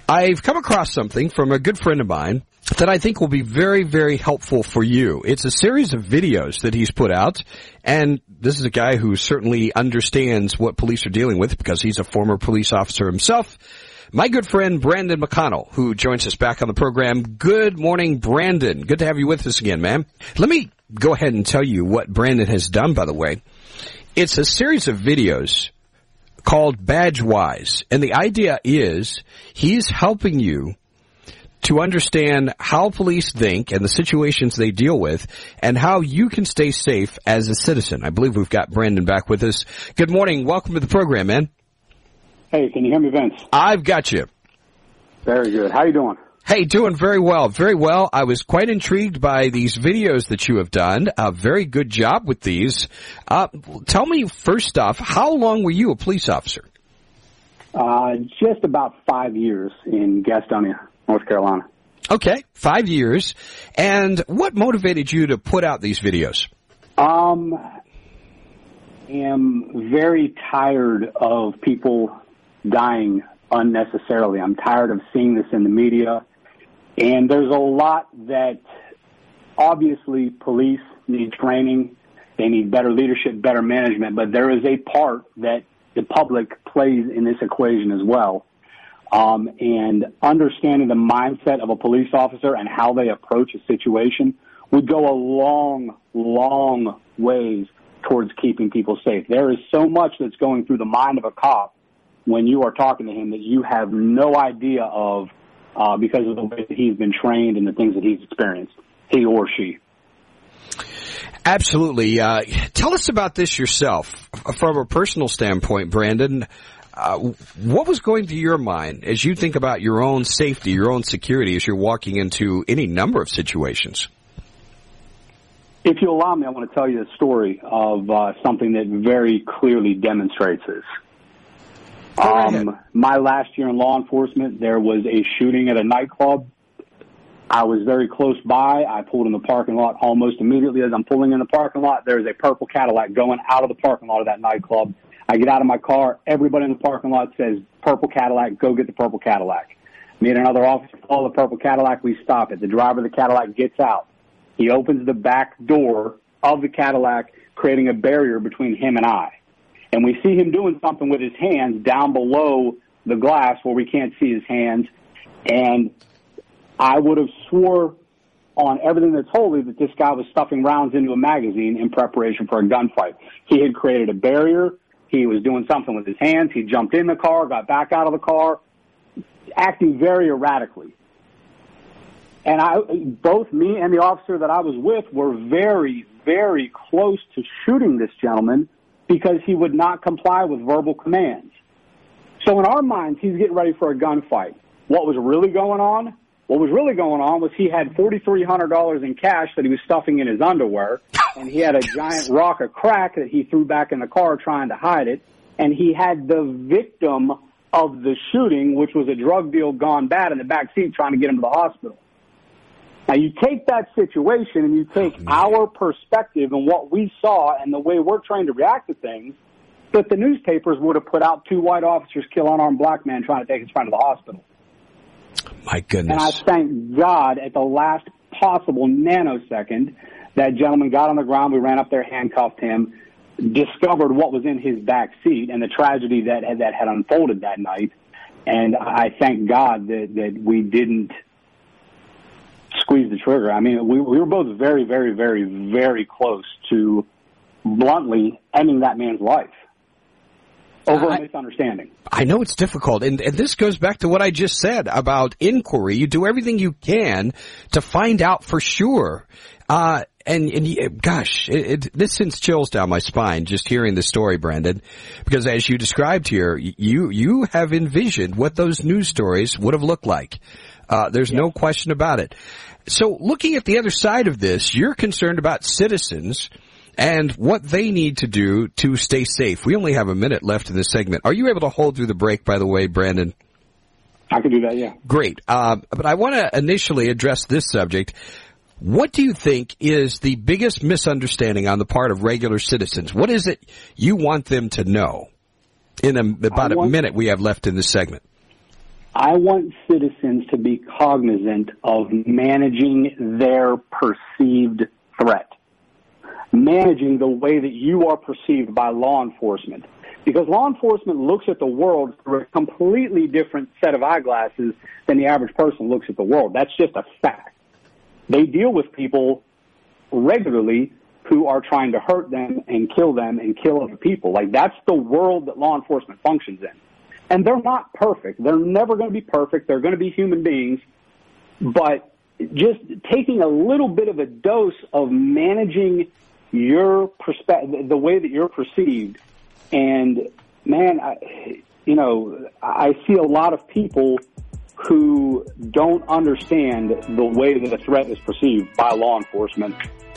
I've come across something from a good friend of mine that I think will be very, very helpful for you. It's a series of videos that he's put out, and this is a guy who certainly understands what police are dealing with because he's a former police officer himself. My good friend Brandon McConnell, who joins us back on the program. Good morning, Brandon. Good to have you with us again, man. Let me go ahead and tell you what Brandon has done, by the way. It's a series of videos called Badgewise, and the idea is he's helping you to understand how police think and the situations they deal with and how you can stay safe as a citizen. I believe we've got Brandon back with us. Good morning. Welcome to the program, man. Hey, can you hear me, Vince? I've got you. Very good. How you doing? Hey, doing very well. Very well. I was quite intrigued by these videos that you have done. A very good job with these. Tell me, first off, how long were you a police officer? Just about 5 years in Gastonia, North Carolina. Okay, 5 years. And what motivated you to put out these videos? I am very tired of people dying unnecessarily. I'm tired of seeing this in the media. And there's a lot that obviously police need training. They need better leadership, better management. But there is a part that the public plays in this equation as well. And understanding the mindset of a police officer and how they approach a situation would go a long, long ways towards keeping people safe. There is so much that's going through the mind of a cop when you are talking to him that you have no idea of because of the way that he's been trained and the things that he's experienced, he or she. Absolutely. Tell us about this yourself. From a personal standpoint, Brandon, what was going through your mind as you think about your own safety, your own security as you're walking into any number of situations? If you allow me, I want to tell you a story of something that very clearly demonstrates this. My last year in law enforcement, there was a shooting at a nightclub. I was very close by. I pulled in the parking lot almost immediately. As I'm pulling in the parking lot, there's a purple Cadillac going out of the parking lot of that nightclub. I get out of my car. Everybody in the parking lot says, "Purple Cadillac, go get the purple Cadillac." Me and another officer follow the purple Cadillac. We stop it. The driver of the Cadillac gets out. He opens the back door of the Cadillac, creating a barrier between him and I. And we see him doing something with his hands down below the glass where we can't see his hands. And I would have swore on everything that's holy that this guy was stuffing rounds into a magazine in preparation for a gunfight. He had created a barrier. He was doing something with his hands. He jumped in the car, got back out of the car, acting very erratically. And both me and the officer that I was with were very, very close to shooting this gentleman because he would not comply with verbal commands. So in our minds, he's getting ready for a gunfight. What was really going on? What was really going on was he had $4,300 in cash that he was stuffing in his underwear, and he had a giant rock of crack that he threw back in the car trying to hide it, and he had the victim of the shooting, which was a drug deal gone bad, in the back seat trying to get him to the hospital. Now, you take that situation and you take our perspective and what we saw and the way we're trained to react to things, that the newspapers would have put out 2 white officers kill unarmed black man trying to take his friend to the hospital. My goodness. And I thank God at the last possible nanosecond that gentleman got on the ground. We ran up there, handcuffed him, discovered what was in his back seat and the tragedy that had unfolded that night. And I thank God that we didn't squeeze the trigger. I mean, we were both very, very, very, very close to bluntly ending that man's life over a misunderstanding. I know it's difficult, and this goes back to what I just said about inquiry. You do everything you can to find out for sure. Gosh, this sends chills down my spine just hearing the story, Brandon, because as you described here, you have envisioned what those news stories would have looked like. There's no question about it. So looking at the other side of this, you're concerned about citizens and what they need to do to stay safe. We only have a minute left in this segment. Are you able to hold through the break, by the way, Brandon? I can do that, yeah. Great. But I want to initially address this subject. What do you think is the biggest misunderstanding on the part of regular citizens? What is it you want them to know? In about a minute we have left in this segment. I want citizens to be cognizant of managing their perceived threat, managing the way that you are perceived by law enforcement. Because law enforcement looks at the world through a completely different set of eyeglasses than the average person looks at the world. That's just a fact. They deal with people regularly who are trying to hurt them and kill other people. Like, that's the world that law enforcement functions in. And they're not perfect. They're never going to be perfect. They're going to be human beings. But just taking a little bit of a dose of managing your perspective, the way that you're perceived. And, man, I see a lot of people who don't understand the way that a threat is perceived by law enforcement.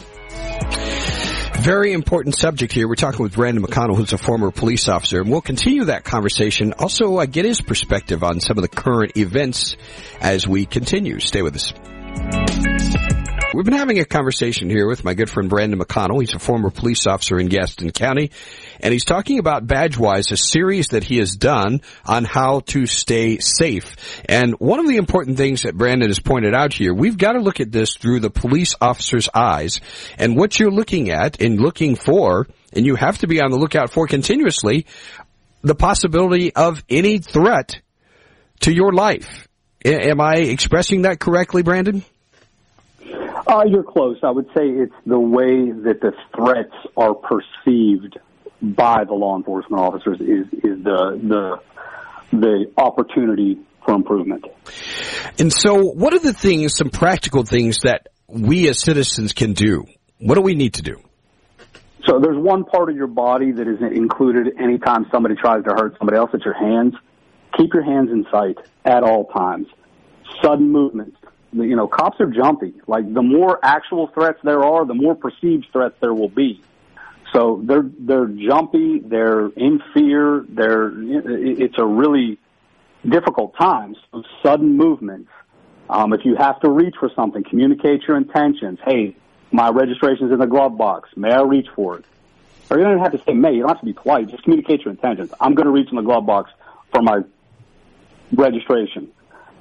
Very important subject here. We're talking with Brandon McConnell, who's a former police officer, and we'll continue that conversation. Also, get his perspective on some of the current events as we continue. Stay with us. We've been having a conversation here with my good friend Brandon McConnell. He's a former police officer in Gaston County, and he's talking about BadgeWise, a series that he has done on how to stay safe. And one of the important things that Brandon has pointed out here, we've got to look at this through the police officer's eyes. And what you're looking at and looking for, and you have to be on the lookout for continuously, the possibility of any threat to your life. Am I expressing that correctly, Brandon? You're close. I would say it's the way that the threats are perceived by the law enforcement officers is the opportunity for improvement. And so what are the things, some practical things that we as citizens can do? What do we need to do? So there's one part of your body that isn't included anytime somebody tries to hurt somebody else. It's your hands. Keep your hands in sight at all times. Sudden movements. Cops are jumpy. Like, the more actual threats there are, the more perceived threats there will be. So they're jumpy. They're in fear. It's a really difficult time. So sudden movements. If you have to reach for something, communicate your intentions. Hey, my registration's in the glove box. May I reach for it? Or you don't have to say may. You don't have to be polite. Just communicate your intentions. I'm going to reach in the glove box for my registration.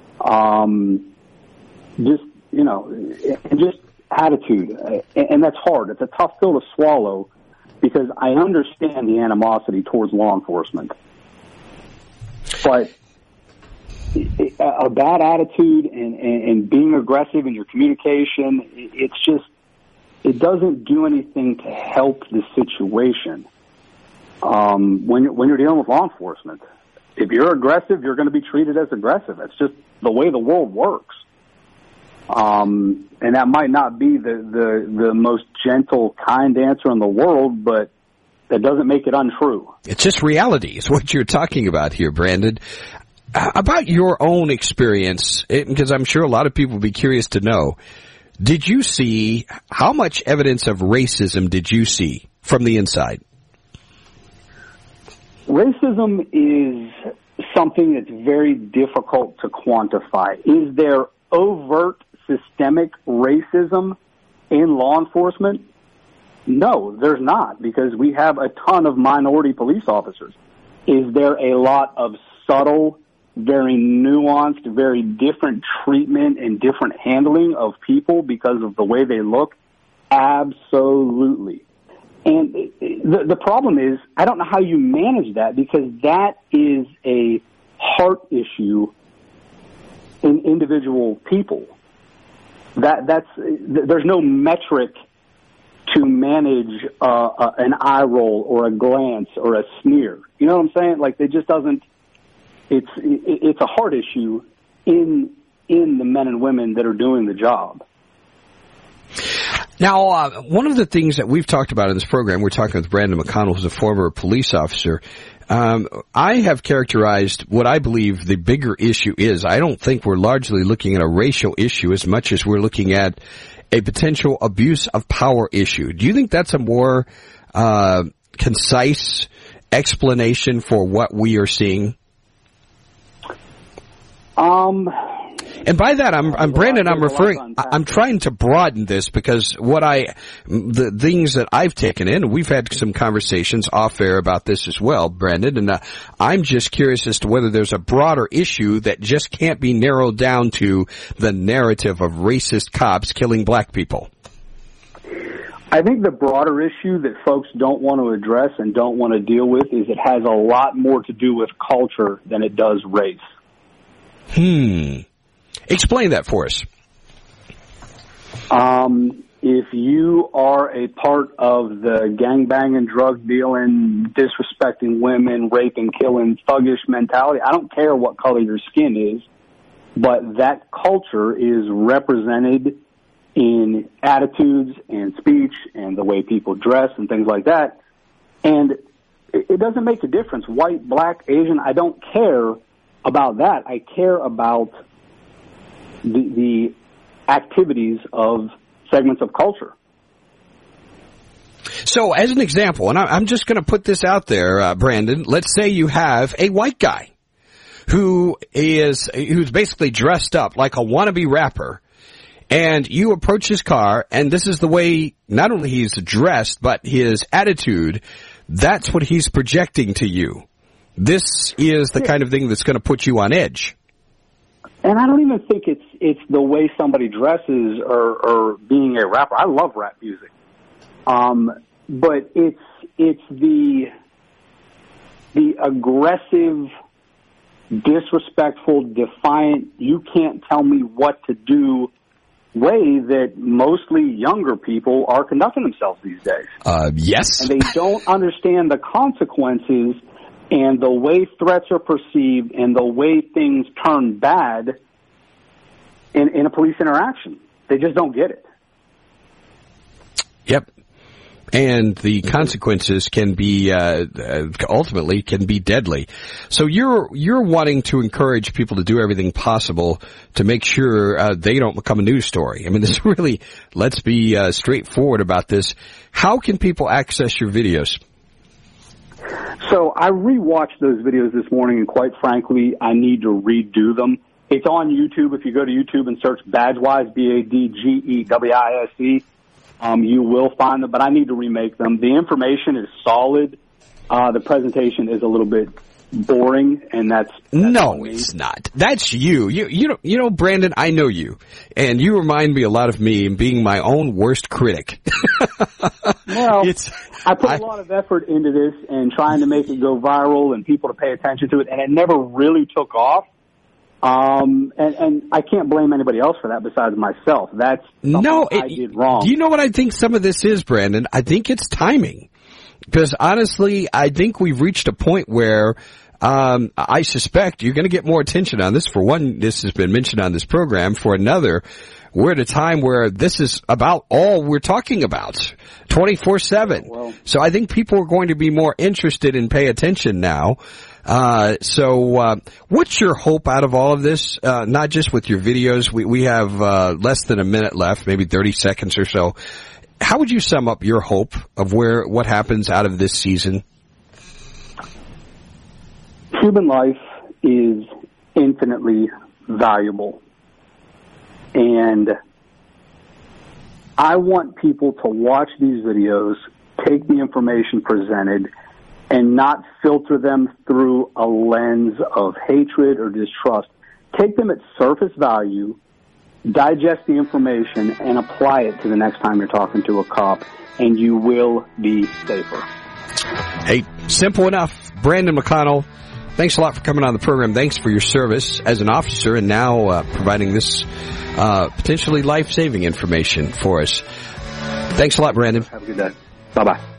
Just attitude. And that's hard. It's a tough pill to swallow because I understand the animosity towards law enforcement. But a bad attitude and being aggressive in your communication, it doesn't do anything to help the situation. When you're dealing with law enforcement, if you're aggressive, you're going to be treated as aggressive. That's just the way the world works. And that might not be the most gentle, kind answer in the world, but that doesn't make it untrue. It's just reality is what you're talking about here, Brandon. About your own experience, because I'm sure a lot of people will be curious to know, did you see, how much evidence of racism did you see from the inside? Racism is something that's very difficult to quantify. Is there overt systemic racism in law enforcement? No, there's not, because we have a ton of minority police officers. Is there a lot of subtle, very nuanced, very different treatment and different handling of people because of the way they look? Absolutely. And the problem is, I don't know how you manage that, because that is a heart issue in individual people. There's no metric to manage an eye roll or a glance or a sneer. You know what I'm saying? Like, it just doesn't. It's a heart issue in the men and women that are doing the job. Now, one of the things that we've talked about in this program, we're talking with Brandon McConnell, who's a former police officer. I have characterized what I believe the bigger issue is. I don't think we're largely looking at a racial issue as much as we're looking at a potential abuse of power issue. Do you think that's a more concise explanation for what we are seeing? And by that, I'm Brandon, I'm trying to broaden this because the things that I've taken in, we've had some conversations off air about this as well, Brandon, and I'm just curious as to whether there's a broader issue that just can't be narrowed down to the narrative of racist cops killing black people. I think the broader issue that folks don't want to address and don't want to deal with is it has a lot more to do with culture than it does race. Explain that for us. If you are a part of the gangbanging, drug dealing, disrespecting women, raping, killing, thuggish mentality, I don't care what color your skin is, but that culture is represented in attitudes and speech and the way people dress and things like that. And it doesn't make a difference. White, black, Asian, I don't care about that. I care about the activities of segments of culture. So as an example, and I'm just going to put this out there, Brandon, let's say you have a white guy who's basically dressed up like a wannabe rapper, and you approach his car, and this is the way not only he's dressed, but his attitude, that's what he's projecting to you. This is the kind of thing that's going to put you on edge. And I don't even think it's the way somebody dresses or being a rapper. I love rap music. But it's the aggressive, disrespectful, defiant, you can't tell me what to do way that mostly younger people are conducting themselves these days. Yes. And they don't understand the consequences and the way threats are perceived and the way things turn bad in a police interaction. They just don't get it. Yep. And the consequences can be ultimately can be deadly. So you're wanting to encourage people to do everything possible to make sure they don't become a news story. I mean, this really, let's be straightforward about this. How can people access your videos? So I rewatched those videos this morning, and quite frankly, I need to redo them. It's on YouTube. If you go to YouTube and search Badgewise, BADGEWISE, you will find them, but I need to remake them. The information is solid. The presentation is a little bit boring, and that's no, it's not. That's you. You know, Brandon, I know you, and you remind me a lot of me in being my own worst critic. Well, I put a lot of effort into this and trying to make it go viral and people to pay attention to it, and it never really took off. And I can't blame anybody else for that besides myself. That's something I did wrong. Do you know what I think some of this is, Brandon? I think it's timing. Because honestly, I think we've reached a point where I suspect you're going to get more attention on this. For one, this has been mentioned on this program. For another, we're at a time where this is about all we're talking about, 24/7. Well, so I think people are going to be more interested in pay attention now. So what's your hope out of all of this? Not just with your videos. We have less than a minute left, maybe 30 seconds or so. How would you sum up your hope of what happens out of this season? Human life is infinitely valuable. And I want people to watch these videos, take the information presented, and not filter them through a lens of hatred or distrust. Take them at surface value, digest the information, and apply it to the next time you're talking to a cop, and you will be safer. Hey, simple enough. Brandon McConnell, thanks a lot for coming on the program. Thanks for your service as an officer and now providing this potentially life-saving information for us. Thanks a lot, Brandon. Have a good day. Bye-bye.